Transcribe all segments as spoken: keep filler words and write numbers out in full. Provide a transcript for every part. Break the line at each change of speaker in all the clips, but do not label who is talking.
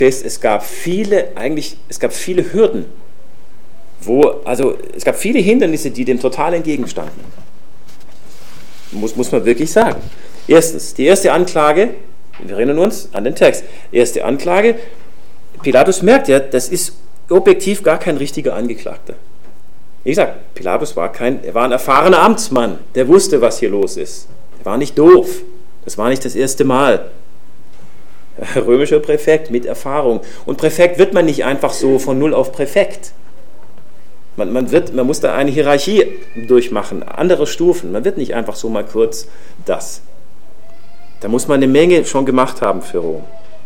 es gab viele, eigentlich, es gab viele Hürden, wo, also es gab viele Hindernisse, die dem total entgegenstanden. Muss, muss man wirklich sagen. Erstens, die erste Anklage, wir erinnern uns an den Text, erste Anklage, Pilatus merkt ja, das ist objektiv gar kein richtiger Angeklagter. Wie gesagt, Pilatus war kein, er war ein erfahrener Amtsmann, der wusste, was hier los ist. Er war nicht doof, das war nicht das erste Mal. Römischer Präfekt mit Erfahrung. Und Präfekt wird man nicht einfach so von null auf Präfekt. Man, man, wird, man muss da eine Hierarchie durchmachen, andere Stufen. Man wird nicht einfach so mal kurz das. Da muss man eine Menge schon gemacht haben für Rom.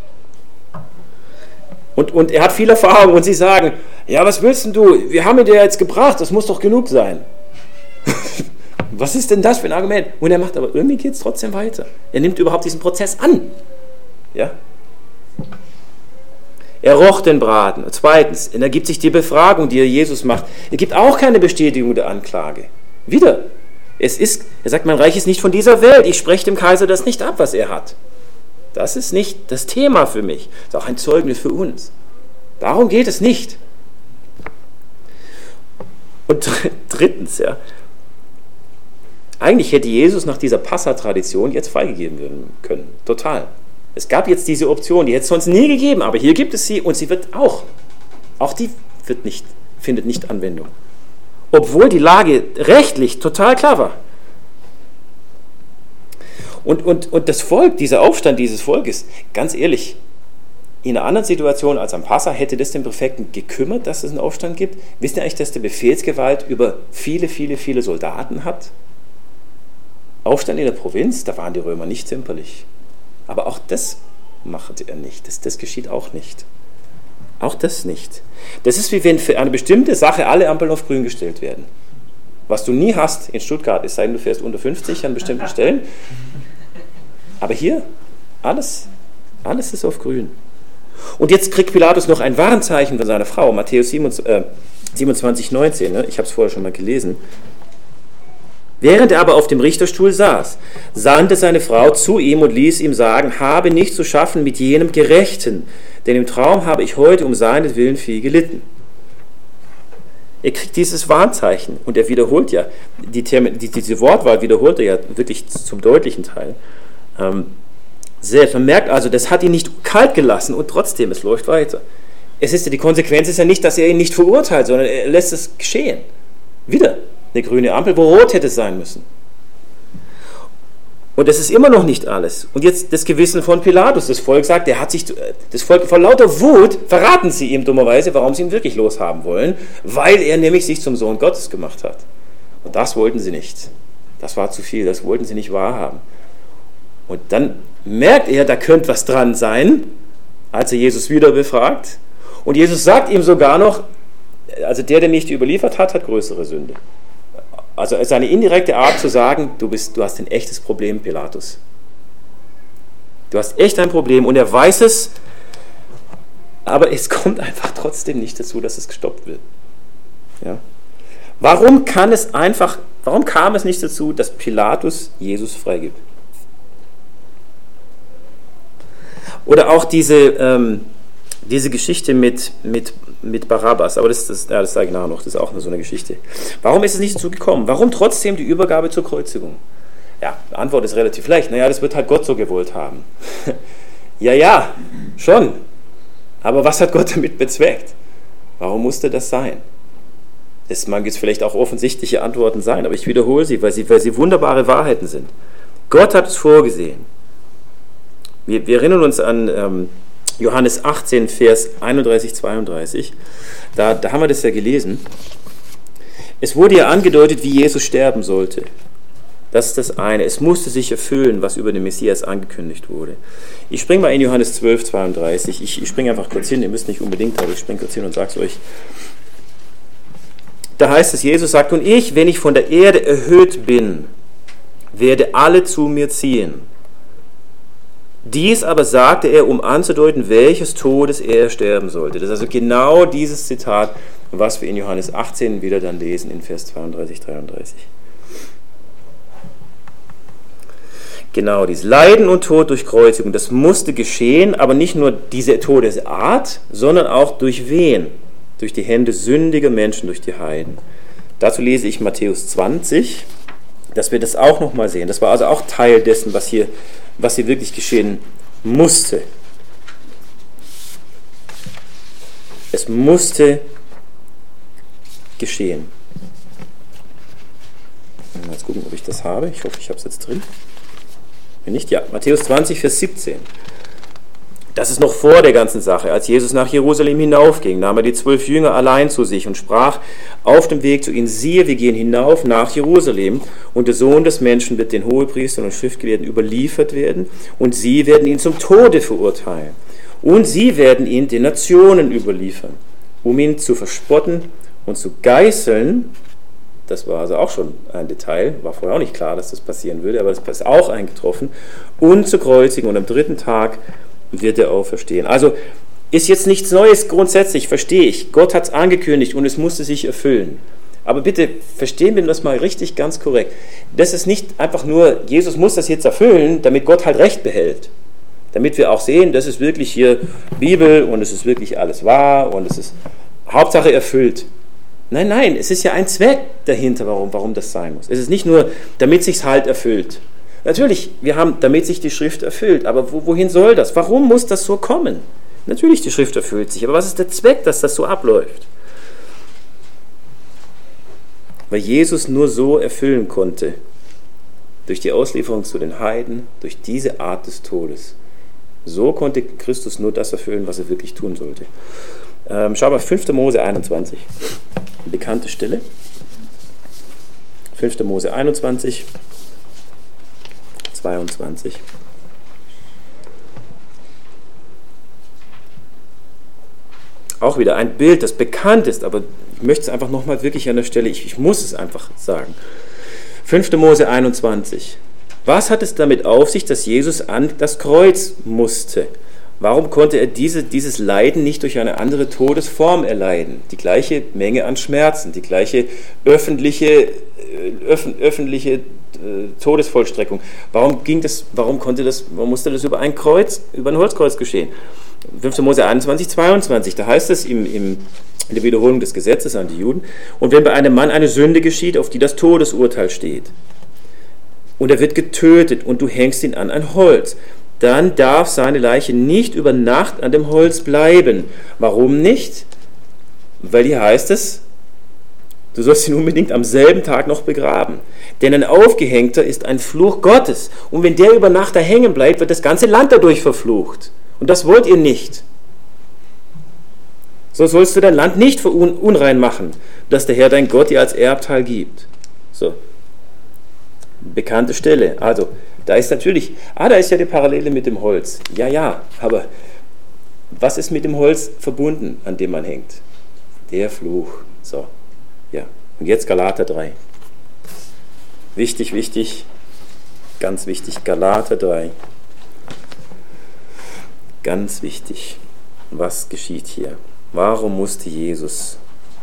Und, und er hat viel Erfahrung und sie sagen, ja, was willst denn du? Wir haben ihn dir jetzt gebracht, das muss doch genug sein. Was ist denn das für ein Argument? Und er macht aber, irgendwie geht es trotzdem weiter. Er nimmt überhaupt diesen Prozess an. Ja? Er roch den Braten. Zweitens, er gibt sich die Befragung, die er Jesus macht. Er gibt auch keine Bestätigung der Anklage. Wieder. Es ist, er sagt, mein Reich ist nicht von dieser Welt. Ich spreche dem Kaiser das nicht ab, was er hat. Das ist nicht das Thema für mich. Das ist auch ein Zeugnis für uns. Darum geht es nicht. Und drittens, ja, eigentlich hätte Jesus nach dieser Passa-Tradition jetzt freigegeben werden können. Total. Es gab jetzt diese Option, die hätte es sonst nie gegeben, aber hier gibt es sie und sie wird auch, auch die wird nicht, findet nicht Anwendung. Obwohl die Lage rechtlich total klar war. Und, und, und das Volk, dieser Aufstand dieses Volkes, ganz ehrlich, in einer anderen Situation als am Passa hätte das den Präfekten gekümmert, dass es einen Aufstand gibt. Wisst ihr eigentlich, dass der Befehlsgewalt über viele, viele, viele Soldaten hat? Aufstand in der Provinz, da waren die Römer nicht zimperlich. Aber auch das machte er nicht. Das, das geschieht auch nicht. Auch das nicht. Das ist wie wenn für eine bestimmte Sache alle Ampeln auf grün gestellt werden. Was du nie hast in Stuttgart, es sei denn, du fährst unter fünfzig an bestimmten Stellen. Aber hier, alles, alles ist auf grün. Und jetzt kriegt Pilatus noch ein Warnzeichen von seiner Frau, Matthäus siebenundzwanzig, neunzehn, ne? Ich habe es vorher schon mal gelesen. Während er aber auf dem Richterstuhl saß, sandte seine Frau zu ihm und ließ ihm sagen, habe nicht zu schaffen mit jenem Gerechten, denn im Traum habe ich heute um seinetwillen viel gelitten. Er kriegt dieses Warnzeichen und er wiederholt ja, die Termin, die, diese Wortwahl wiederholt er ja wirklich zum deutlichen Teil. Ähm, selbst. Man merkt also, das hat ihn nicht kalt gelassen und trotzdem, es läuft weiter. Es ist, die Konsequenz ist ja nicht, dass er ihn nicht verurteilt, sondern er lässt es geschehen. Wieder eine grüne Ampel, wo rot hätte sein müssen. Und das ist immer noch nicht alles. Und jetzt das Gewissen von Pilatus. Das Volk sagt, der hat sich, das Volk vor lauter Wut verraten sie ihm dummerweise, warum sie ihn wirklich loshaben wollen, weil er nämlich sich zum Sohn Gottes gemacht hat. Und das wollten sie nicht. Das war zu viel, das wollten sie nicht wahrhaben. Und dann merkt er, da könnte was dran sein, als er Jesus wieder befragt. Und Jesus sagt ihm sogar noch, also der, der mich überliefert hat, hat größere Sünde. Also es ist eine indirekte Art zu sagen, du, bist, du hast ein echtes Problem, Pilatus. Du hast echt ein Problem und er weiß es, aber es kommt einfach trotzdem nicht dazu, dass es gestoppt wird. Ja? Warum kann es einfach, warum kam es nicht dazu, dass Pilatus Jesus freigibt? Oder auch diese, ähm, diese Geschichte mit, mit, mit Barabbas, aber das, das, ja, das sage ich nachher noch, das ist auch so eine Geschichte. Warum ist es nicht dazu gekommen? Warum trotzdem die Übergabe zur Kreuzigung? Ja, die Antwort ist relativ leicht. Naja, das wird halt Gott so gewollt haben. ja, ja, schon. Aber was hat Gott damit bezweckt? Warum musste das sein? Das mag jetzt vielleicht auch offensichtliche Antworten sein, aber ich wiederhole sie, weil sie, weil sie wunderbare Wahrheiten sind. Gott hat es vorgesehen. Wir, wir erinnern uns an ähm, Johannes achtzehn, Vers einunddreißig, zweiunddreißig. Da, da haben wir das ja gelesen. Es wurde ja angedeutet, wie Jesus sterben sollte. Das ist das eine. Es musste sich erfüllen, was über den Messias angekündigt wurde. Ich springe mal in Johannes zwölf, zweiunddreißig. Ich, ich springe einfach kurz hin, ihr müsst nicht unbedingt, aber ich springe kurz hin und sage es euch. Da heißt es, Jesus sagt, und ich, wenn ich von der Erde erhöht bin, werde alle zu mir ziehen. Dies aber sagte er, um anzudeuten, welches Todes er sterben sollte. Das ist also genau dieses Zitat, was wir in Johannes achtzehn wieder dann lesen, in Vers zweiunddreißig, dreiunddreißig. Genau, dieses Leiden und Tod durch Kreuzigung, das musste geschehen, aber nicht nur diese Todesart, sondern auch durch wen? Durch die Hände sündiger Menschen, durch die Heiden. Dazu lese ich Matthäus zwanzig, dass wir das auch nochmal sehen. Das war also auch Teil dessen, was hier, was hier wirklich geschehen musste. Es musste geschehen. Mal jetzt gucken, ob ich das habe. Ich hoffe, ich habe es jetzt drin. Wenn nicht, ja. Matthäus zwanzig, Vers siebzehn. Das ist noch vor der ganzen Sache. Als Jesus nach Jerusalem hinaufging, nahm er die zwölf Jünger allein zu sich und sprach auf dem Weg zu ihnen: Siehe, wir gehen hinauf nach Jerusalem, und der Sohn des Menschen wird den Hohepriestern und Schriftgelehrten überliefert werden, und sie werden ihn zum Tode verurteilen. Und sie werden ihn den Nationen überliefern, um ihn zu verspotten und zu geißeln. Das war also auch schon ein Detail, war vorher auch nicht klar, dass das passieren würde, aber das ist auch eingetroffen. Und zu kreuzigen, und am dritten Tag wird er auferstehen. Also ist jetzt nichts Neues grundsätzlich, verstehe ich. Gott hat es angekündigt und es musste sich erfüllen. Aber bitte verstehen wir das mal richtig ganz korrekt. Das ist nicht einfach nur, Jesus muss das jetzt erfüllen, damit Gott halt Recht behält. Damit wir auch sehen, das ist wirklich hier Bibel und es ist wirklich alles wahr und es ist Hauptsache erfüllt. Nein, nein, es ist ja ein Zweck dahinter, warum, warum das sein muss. Es ist nicht nur, damit sich's halt erfüllt. Natürlich, wir haben, damit sich die Schrift erfüllt, aber wo, wohin soll das? Warum muss das so kommen? Natürlich, die Schrift erfüllt sich, aber was ist der Zweck, dass das so abläuft? Weil Jesus nur so erfüllen konnte, durch die Auslieferung zu den Heiden, durch diese Art des Todes. So konnte Christus nur das erfüllen, was er wirklich tun sollte. Ähm, schau mal, fünfter Mose einundzwanzig, eine bekannte Stelle. fünfter Mose einundzwanzig, zweiundzwanzig. Auch wieder ein Bild, das bekannt ist, aber ich möchte es einfach nochmal wirklich an der Stelle, ich, ich muss es einfach sagen. fünfter Mose einundzwanzig. Was hat es damit auf sich, dass Jesus an das Kreuz musste? Warum konnte er diese, dieses Leiden nicht durch eine andere Todesform erleiden? Die gleiche Menge an Schmerzen, die gleiche öffentliche, öff, öffentliche äh, Todesvollstreckung. Warum ging das, warum konnte das, warum musste das über ein Kreuz, über ein Holzkreuz geschehen? fünfter Mose einundzwanzig, zweiundzwanzig, da heißt es im, im, in der Wiederholung des Gesetzes an die Juden: Und wenn bei einem Mann eine Sünde geschieht, auf die das Todesurteil steht, und er wird getötet und du hängst ihn an ein Holz, dann darf seine Leiche nicht über Nacht an dem Holz bleiben. Warum nicht? Weil hier heißt es, du sollst ihn unbedingt am selben Tag noch begraben. Denn ein Aufgehängter ist ein Fluch Gottes. Und wenn der über Nacht da hängen bleibt, wird das ganze Land dadurch verflucht. Und das wollt ihr nicht. So sollst du dein Land nicht verunrein machen, dass der Herr dein Gott dir als Erbteil gibt. So. Bekannte Stelle. Also, da ist natürlich, ah, da ist ja die Parallele mit dem Holz. Ja, ja, aber was ist mit dem Holz verbunden, an dem man hängt? Der Fluch. So, ja. Und jetzt Galater drei. Wichtig, wichtig, ganz wichtig, Galater drei. Ganz wichtig. Was geschieht hier? Warum musste Jesus,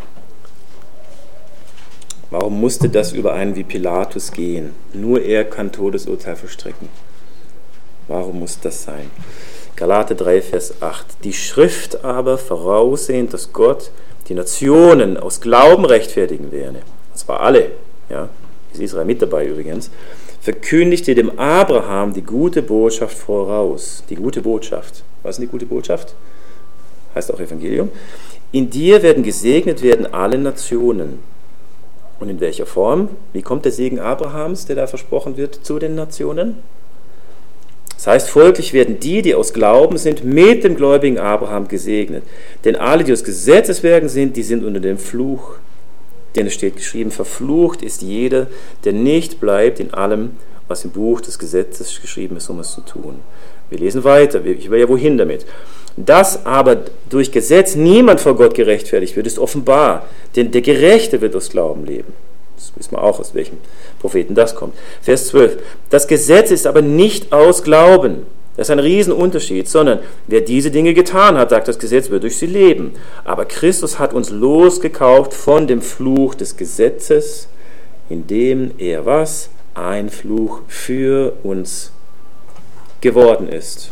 warum musste das über einen wie Pilatus gehen? Nur er kann Todesurteil vollstrecken. Warum muss das sein? Galater drei, Vers acht. Die Schrift aber, voraussehend, dass Gott die Nationen aus Glauben rechtfertigen werde, und zwar alle, ja, ist Israel mit dabei übrigens, verkündigte dem Abraham die gute Botschaft voraus. Die gute Botschaft. Was ist denn die gute Botschaft? Heißt auch Evangelium. In dir werden gesegnet werden alle Nationen. Und in welcher Form? Wie kommt der Segen Abrahams, der da versprochen wird, zu den Nationen? Das heißt, folglich werden die, die aus Glauben sind, mit dem gläubigen Abraham gesegnet. Denn alle, die aus Gesetzeswerken sind, die sind unter dem Fluch. Denn es steht geschrieben, verflucht ist jeder, der nicht bleibt in allem, was im Buch des Gesetzes geschrieben ist, um es zu tun. Wir lesen weiter, ich will ja wohin damit. Dass aber durch Gesetz niemand vor Gott gerechtfertigt wird, ist offenbar, denn der Gerechte wird aus Glauben leben. Das wissen wir auch, aus welchem Propheten das kommt. Vers zwölf. Das Gesetz ist aber nicht aus Glauben. Das ist ein Riesenunterschied, sondern wer diese Dinge getan hat, sagt das Gesetz, wird durch sie leben. Aber Christus hat uns losgekauft von dem Fluch des Gesetzes, indem er was? Ein Fluch für uns geworden ist.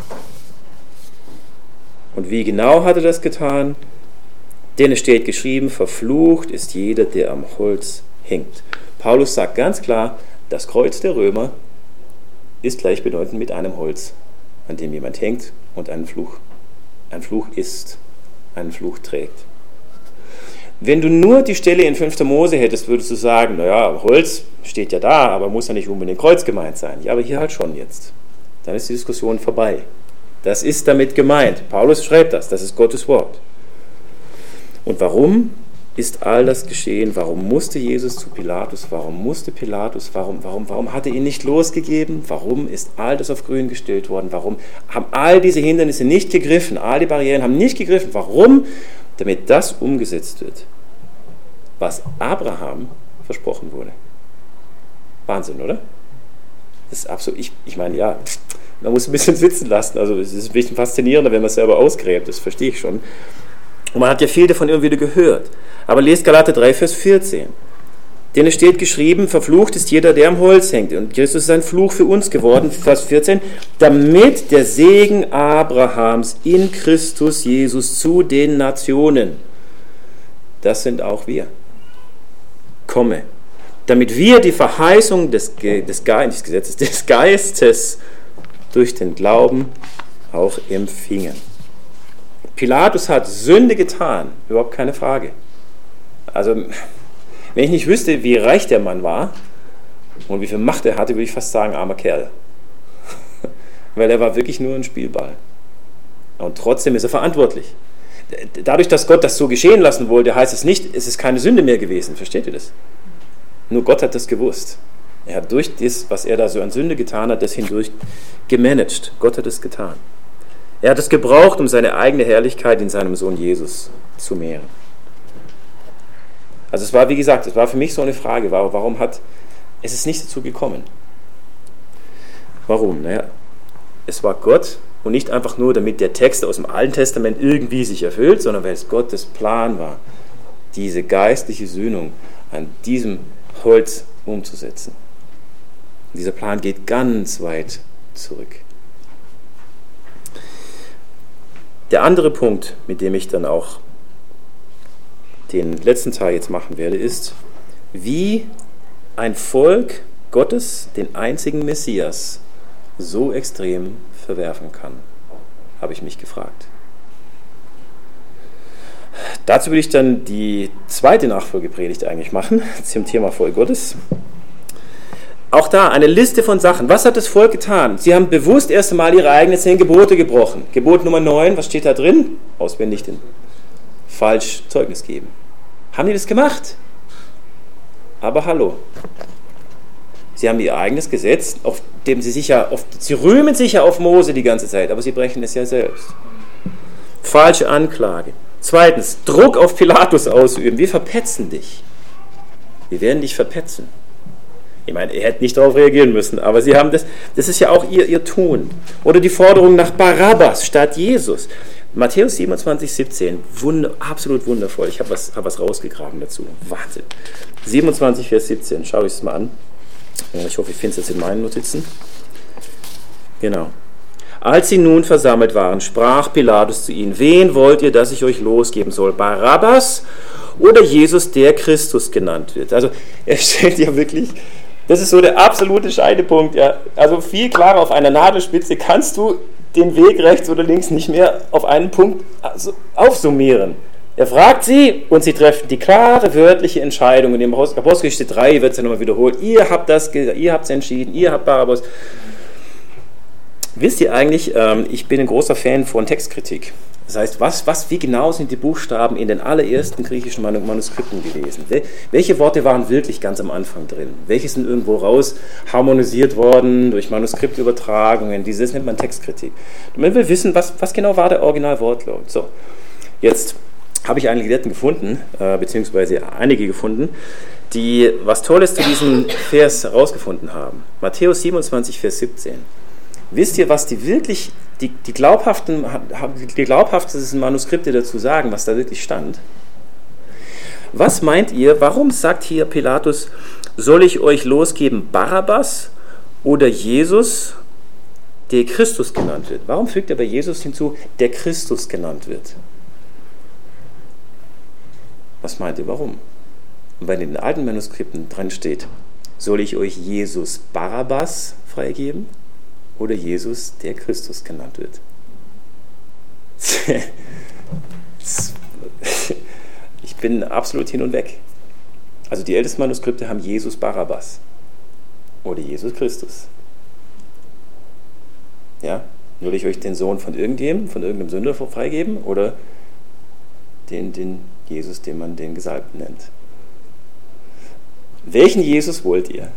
Und wie genau hat er das getan? Denn es steht geschrieben, verflucht ist jeder, der am Holz hängt. Paulus sagt ganz klar, das Kreuz der Römer ist gleichbedeutend mit einem Holz, an dem jemand hängt und einen Fluch, ein Fluch ist, einen Fluch trägt. Wenn du nur die Stelle in fünfter Mose hättest, würdest du sagen, naja, Holz steht ja da, aber muss ja nicht unbedingt Kreuz gemeint sein. Ja, aber hier halt schon jetzt. Dann ist die Diskussion vorbei. Das ist damit gemeint. Paulus schreibt das, das ist Gottes Wort. Und warum ist all das geschehen? Warum musste Jesus zu Pilatus? Warum musste Pilatus? Warum, warum, warum hat er ihn nicht losgegeben? Warum ist all das auf grün gestellt worden? Warum haben all diese Hindernisse nicht gegriffen? All die Barrieren haben nicht gegriffen. Warum? Damit das umgesetzt wird, was Abraham versprochen wurde. Wahnsinn, oder? Das ist absolut, ich, ich meine, ja, man muss ein bisschen sitzen lassen. Also es ist ein bisschen faszinierender, wenn man es selber ausgräbt, das verstehe ich schon. Und man hat ja viel davon immer wieder gehört. Aber lest Galater drei, Vers vierzehn. Denn es steht geschrieben, verflucht ist jeder, der am Holz hängt. Und Christus ist ein Fluch für uns geworden, Vers vierzehn, damit der Segen Abrahams in Christus Jesus zu den Nationen, das sind auch wir, komme. Damit wir die Verheißung des, des, des Gesetzes, des Geistes durch den Glauben auch empfingen. Pilatus hat Sünde getan, überhaupt keine Frage. Also, wenn ich nicht wüsste, wie reich der Mann war und wie viel Macht er hatte, würde ich fast sagen, armer Kerl. Weil er war wirklich nur ein Spielball. Und trotzdem ist er verantwortlich. Dadurch, dass Gott das so geschehen lassen wollte, heißt es nicht, es ist keine Sünde mehr gewesen. Versteht ihr das? Nur Gott hat das gewusst. Er hat durch das, was er da so an Sünde getan hat, das hindurch gemanagt. Gott hat es getan. Er hat es gebraucht, um seine eigene Herrlichkeit in seinem Sohn Jesus zu mehren. Also es war, wie gesagt, es war für mich so eine Frage, warum hat, es ist nicht dazu gekommen. Warum? Naja, es war Gott und nicht einfach nur, damit der Text aus dem Alten Testament irgendwie sich erfüllt, sondern weil es Gottes Plan war, diese geistliche Sühnung an diesem Holz umzusetzen. Und dieser Plan geht ganz weit zurück. Der andere Punkt, mit dem ich dann auch den letzten Teil jetzt machen werde, ist, wie ein Volk Gottes den einzigen Messias so extrem verwerfen kann, habe ich mich gefragt. Dazu will ich dann die zweite Nachfolgepredigt eigentlich machen, zum Thema Volk Gottes. Auch da eine Liste von Sachen. Was hat das Volk getan? Sie haben bewusst erst einmal ihre eigenen zehn Gebote gebrochen. Gebot Nummer neun, was steht da drin? Auswendig den falsch Zeugnis geben. Haben die das gemacht? Aber hallo. Sie haben ihr eigenes Gesetz, auf dem sie sich ja, auf, sie rühmen sich ja auf Mose die ganze Zeit, aber sie brechen es ja selbst. Falsche Anklage. Zweitens, Druck auf Pilatus ausüben. Wir verpetzen dich. Wir werden dich verpetzen. Ich meine, ihr hättet nicht darauf reagieren müssen, aber sie haben das, das ist ja auch ihr, ihr Tun. Oder die Forderung nach Barabbas statt Jesus. Matthäus siebenundzwanzig, siebzehn, wunder, absolut wundervoll. Ich habe was, hab was rausgegraben dazu. Wahnsinn. siebenundzwanzig, Vers siebzehn, schaue ich es mal an. Ich hoffe, ich finde es jetzt in meinen Notizen. Genau. Als sie nun versammelt waren, sprach Pilatus zu ihnen, wen wollt ihr, dass ich euch losgeben soll? Barabbas oder Jesus, der Christus genannt wird? Also er stellt ja wirklich, das ist so der absolute Scheidepunkt. Ja. Also viel klarer auf einer Nadelspitze kannst du den Weg rechts oder links nicht mehr auf einen Punkt aufsummieren. Er fragt sie und sie treffen die klare wörtliche Entscheidung. In dem Apostelgeschichte drei wird es ja nochmal wiederholt. Ihr habt das, ihr habt es entschieden, ihr habt Barabbas. Wisst ihr eigentlich, ähm, ich bin ein großer Fan von Textkritik. Das heißt, was, was, wie genau sind die Buchstaben in den allerersten griechischen Manuskripten gewesen? Welche Worte waren wirklich ganz am Anfang drin? Welche sind irgendwo raus harmonisiert worden durch Manuskriptübertragungen? Dieses nennt man Textkritik. Und man will wissen, was, was genau war der Originalwortlaut. So, jetzt habe ich einige Leute gefunden, äh, beziehungsweise einige gefunden, die was Tolles zu diesem Vers herausgefunden haben. Matthäus siebenundzwanzig, Vers siebzehn. Wisst ihr, was die wirklich, die, die, glaubhaften, die glaubhaftesten Manuskripte dazu sagen, was da wirklich stand? Was meint ihr, warum sagt hier Pilatus, soll ich euch losgeben Barabbas oder Jesus, der Christus genannt wird. Warum fügt er bei Jesus hinzu, der Christus genannt wird? Was meint ihr, warum? Und weil in den alten Manuskripten dran steht, soll ich euch Jesus Barabbas freigeben oder Jesus, der Christus genannt wird? Ich bin absolut hin und weg. Also die ältesten Manuskripte haben Jesus Barabbas oder Jesus Christus. Ja? Will ich euch den Sohn von irgendjemandem, von irgendeinem Sünder freigeben oder den, den Jesus, den man den Gesalbten nennt? Welchen Jesus wollt ihr?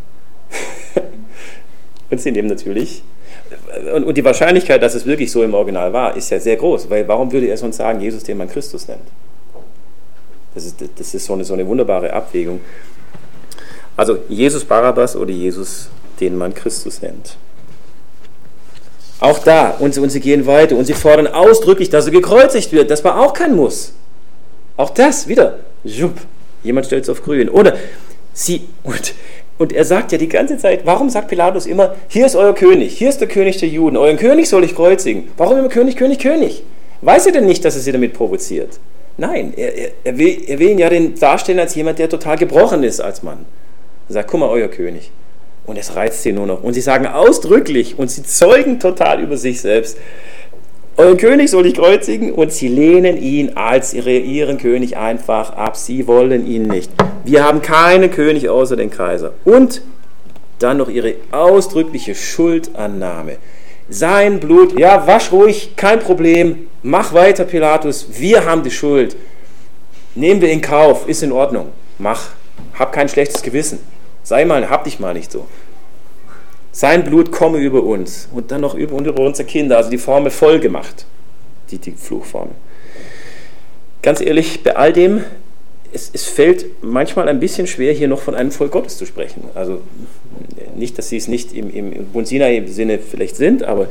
Und sie nehmen natürlich, und, und die Wahrscheinlichkeit, dass es wirklich so im Original war, ist ja sehr groß, weil warum würde er sonst sagen, Jesus, den man Christus nennt? Das ist, das ist so, eine, so eine wunderbare Abwägung. Also Jesus Barabbas oder Jesus, den man Christus nennt. Auch da, und, und sie gehen weiter und sie fordern ausdrücklich, dass er gekreuzigt wird. Das war auch kein Muss. Auch das, wieder, jupp, jemand stellt es auf grün. Oder sie, und, und er sagt ja die ganze Zeit, warum sagt Pilatus immer, hier ist euer König, hier ist der König der Juden, euren König soll ich kreuzigen. Warum immer König, König, König? Weiß er denn nicht, dass er sie damit provoziert? Nein, er, er, er, will, er will ihn ja den darstellen als jemand, der total gebrochen ist als Mann. Er sagt, guck mal, euer König. Und es reizt sie nur noch. Und sie sagen ausdrücklich, und sie zeugen total über sich selbst, euren König soll ich kreuzigen, und sie lehnen ihn als ihre, ihren König einfach ab. Sie wollen ihn nicht. Wir haben keinen König außer den Kaiser. Und dann noch ihre ausdrückliche Schuldannahme. Sein Blut, ja, wasch ruhig, kein Problem, mach weiter, Pilatus, wir haben die Schuld. Nehmen wir in Kauf, ist in Ordnung. Mach, hab kein schlechtes Gewissen. Sei mal, hab dich mal nicht so. Sein Blut komme über uns und dann noch über, und über unsere Kinder, also die Formel voll gemacht, die, die Fluchformel. Ganz ehrlich, bei all dem, es, es fällt manchmal ein bisschen schwer, hier noch von einem Volk Gottes zu sprechen. Also nicht, dass sie es nicht im, im Bund Sinai-Sinne vielleicht sind, aber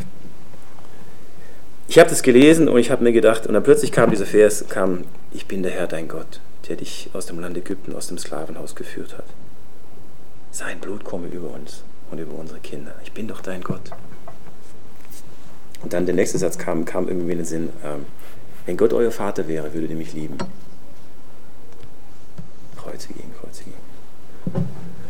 ich habe das gelesen und ich habe mir gedacht, und dann plötzlich kam dieser Vers, kam, ich bin der Herr, dein Gott, der dich aus dem Land Ägypten, aus dem Sklavenhaus geführt hat. Sein Blut komme über uns und über unsere Kinder. Ich bin doch dein Gott. Und dann der nächste Satz kam, kam irgendwie in den Sinn, ähm, wenn Gott euer Vater wäre, würdet ihr mich lieben. Kreuzige ihn, kreuzige ihn.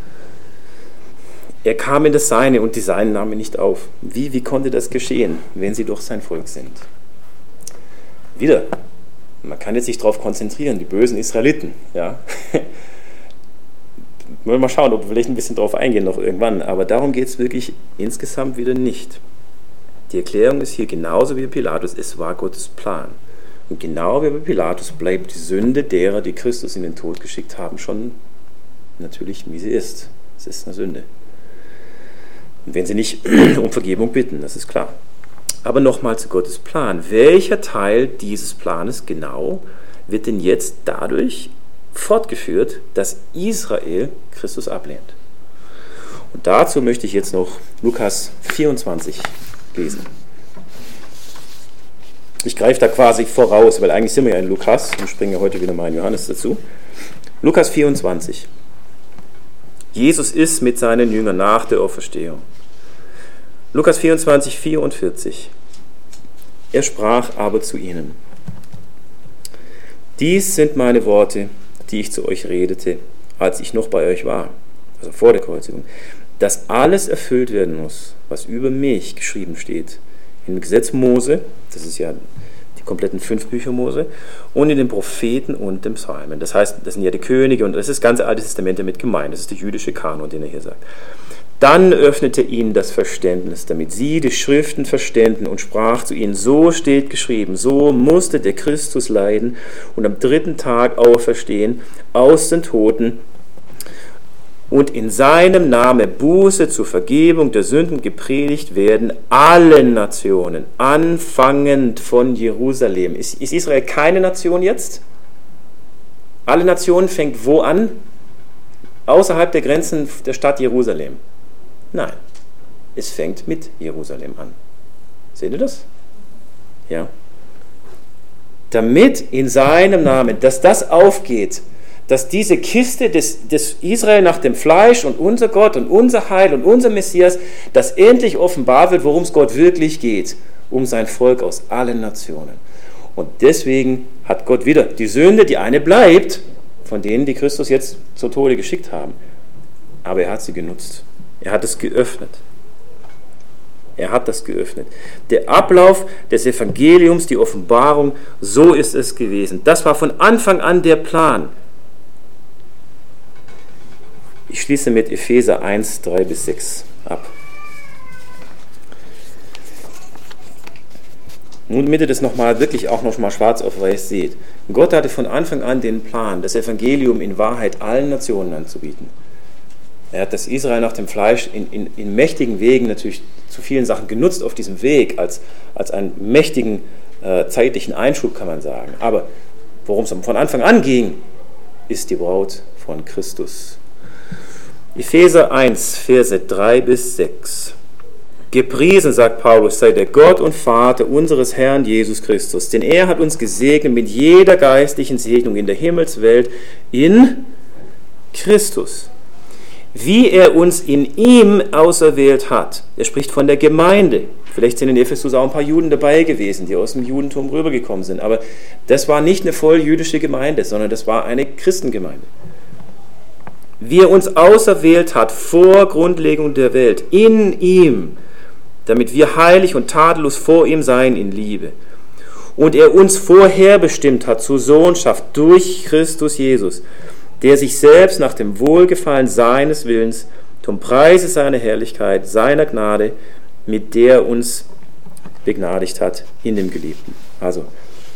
Er kam in das Seine und die Seinen nahmen ihn nicht auf. Wie, wie konnte das geschehen, wenn sie doch sein Volk sind? Wieder, man kann jetzt sich darauf konzentrieren, die bösen Israeliten, ja. Wollen wir mal schauen, ob wir vielleicht ein bisschen drauf eingehen noch irgendwann, aber darum geht es wirklich insgesamt wieder nicht. Die Erklärung ist hier genauso wie bei Pilatus, es war Gottes Plan. Und genau wie bei Pilatus bleibt die Sünde derer, die Christus in den Tod geschickt haben, schon natürlich, wie sie ist. Es ist eine Sünde. Und wenn sie nicht um Vergebung bitten, das ist klar. Aber nochmal zu Gottes Plan. Welcher Teil dieses Planes genau wird denn jetzt dadurch fortgeführt, dass Israel Christus ablehnt? Und dazu möchte ich jetzt noch Lukas vierundzwanzig lesen. Ich greife da quasi voraus, weil eigentlich sind wir ja in Lukas und springe heute wieder mal in Johannes dazu. Lukas vierundzwanzig. Jesus ist mit seinen Jüngern nach der Auferstehung. Lukas vierundzwanzig, vierundvierzig. Er sprach aber zu ihnen: Dies sind meine Worte, die ich zu euch redete, als ich noch bei euch war, also vor der Kreuzigung, dass alles erfüllt werden muss, was über mich geschrieben steht, im Gesetz Mose, das ist ja die kompletten fünf Bücher Mose, und in den Propheten und dem Psalmen. Das heißt, das sind ja die Könige und das ist das ganze Alte Testament damit gemeint, das ist der jüdische Kanon, den er hier sagt. Dann öffnete ihnen das Verständnis, damit sie die Schriften verständen, und sprach zu ihnen: So steht geschrieben, so musste der Christus leiden und am dritten Tag auferstehen aus den Toten und in seinem Namen Buße zur Vergebung der Sünden gepredigt werden allen Nationen, anfangend von Jerusalem. Ist, ist Israel keine Nation jetzt? Alle Nationen fängt wo an? Außerhalb der Grenzen der Stadt Jerusalem. Nein, es fängt mit Jerusalem an. Seht ihr das? Ja. Damit in seinem Namen, dass das aufgeht, dass diese Kiste des, des Israel nach dem Fleisch und unser Gott und unser Heil und unser Messias, dass endlich offenbar wird, worum es Gott wirklich geht, um sein Volk aus allen Nationen. Und deswegen hat Gott wieder die Sünde, die eine bleibt, von denen, die Christus jetzt zu Tode geschickt haben. Aber er hat sie genutzt. Er hat es geöffnet. Er hat das geöffnet. Der Ablauf des Evangeliums, die Offenbarung, so ist es gewesen. Das war von Anfang an der Plan. Ich schließe mit Epheser eins, drei bis sechs ab. Nun, damit ihr das nochmal wirklich auch noch mal schwarz auf weiß seht. Gott hatte von Anfang an den Plan, das Evangelium in Wahrheit allen Nationen anzubieten. Er hat das Israel nach dem Fleisch in, in, in mächtigen Wegen natürlich zu vielen Sachen genutzt auf diesem Weg, als, als einen mächtigen äh, zeitlichen Einschub, kann man sagen. Aber worum es von Anfang an ging, ist die Braut von Christus. Epheser eins, Verse drei bis sechs. Gepriesen, sagt Paulus, sei der Gott und Vater unseres Herrn Jesus Christus, denn er hat uns gesegnet mit jeder geistlichen Segnung in der Himmelswelt in Christus, wie er uns in ihm auserwählt hat. Er spricht von der Gemeinde. Vielleicht sind in Ephesus auch ein paar Juden dabei gewesen, die aus dem Judentum rübergekommen sind, aber das war nicht eine voll jüdische Gemeinde, sondern das war eine Christengemeinde. Wie er uns auserwählt hat vor Grundlegung der Welt, in ihm, damit wir heilig und tadellos vor ihm seien in Liebe. Und er uns vorherbestimmt hat zur Sohnschaft durch Christus Jesus, der sich selbst nach dem Wohlgefallen seines Willens zum Preise seiner Herrlichkeit, seiner Gnade, mit der er uns begnadigt hat in dem Geliebten. Also,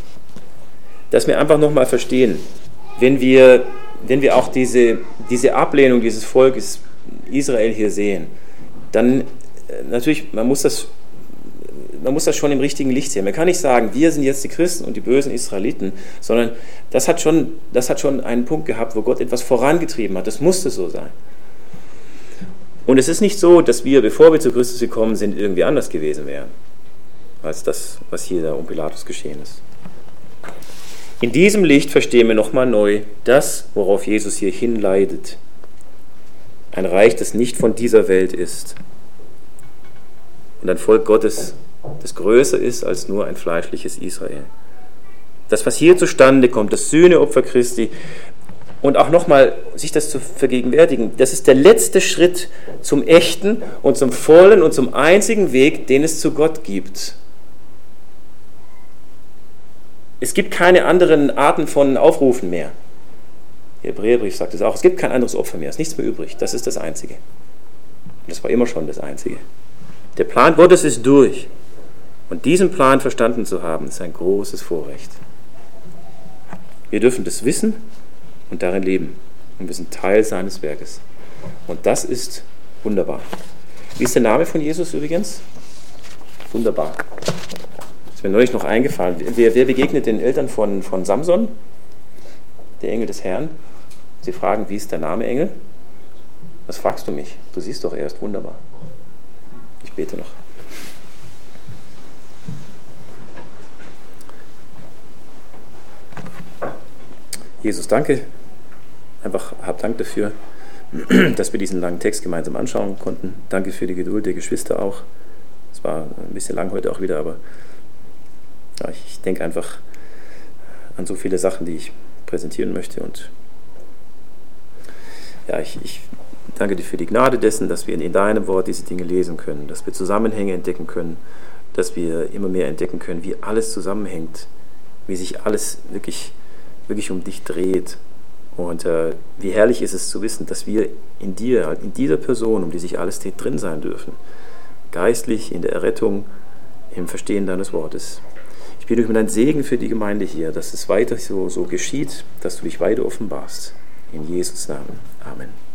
dass wir einfach nochmal verstehen, wenn wir, wenn wir auch diese, diese Ablehnung dieses Volkes Israel hier sehen, dann natürlich, man muss das, man muss das schon im richtigen Licht sehen. Man kann nicht sagen, wir sind jetzt die Christen und die bösen Israeliten, sondern das hat schon, das hat schon einen Punkt gehabt, wo Gott etwas vorangetrieben hat. Das musste so sein. Und es ist nicht so, dass wir, bevor wir zu Christus gekommen sind, irgendwie anders gewesen wären, als das, was hier da um Pilatus geschehen ist. In diesem Licht verstehen wir nochmal neu das, worauf Jesus hier hinleitet. Ein Reich, das nicht von dieser Welt ist. Und ein Volk Gottes, das größer ist als nur ein fleischliches Israel. Das, was hier zustande kommt, das Sühneopfer Christi, und auch nochmal sich das zu vergegenwärtigen, das ist der letzte Schritt zum echten und zum vollen und zum einzigen Weg, den es zu Gott gibt. Es gibt keine anderen Arten von Aufrufen mehr. Der Hebräerbrief sagt es auch, es gibt kein anderes Opfer mehr, es ist nichts mehr übrig, das ist das Einzige. Und das war immer schon das Einzige. Der Plan Gottes ist durch. Und diesen Plan verstanden zu haben, ist ein großes Vorrecht. Wir dürfen das wissen und darin leben. Und wir sind Teil seines Werkes. Und das ist wunderbar. Wie ist der Name von Jesus übrigens? Wunderbar. Ist mir neulich noch eingefallen. Wer, wer begegnet den Eltern von, von Samson? Der Engel des Herrn. Sie fragen, wie ist der Name, Engel? Was fragst du mich? Du siehst doch erst, wunderbar. Ich bete noch. Jesus, danke. Einfach hab Dank dafür, dass wir diesen langen Text gemeinsam anschauen konnten. Danke für die Geduld der Geschwister auch. Es war ein bisschen lang heute auch wieder, aber ja, ich denke einfach an so viele Sachen, die ich präsentieren möchte. Und ja, ich, ich danke dir für die Gnade dessen, dass wir in deinem Wort diese Dinge lesen können, dass wir Zusammenhänge entdecken können, dass wir immer mehr entdecken können, wie alles zusammenhängt, wie sich alles wirklich, wirklich um dich dreht. Und äh, wie herrlich ist es zu wissen, dass wir in dir, in dieser Person, um die sich alles dreht, drin sein dürfen. Geistlich, in der Errettung, im Verstehen deines Wortes. Ich bitte dich um deinen Segen für die Gemeinde hier, dass es weiter so, so geschieht, dass du dich weiter offenbarst. In Jesus' Namen. Amen.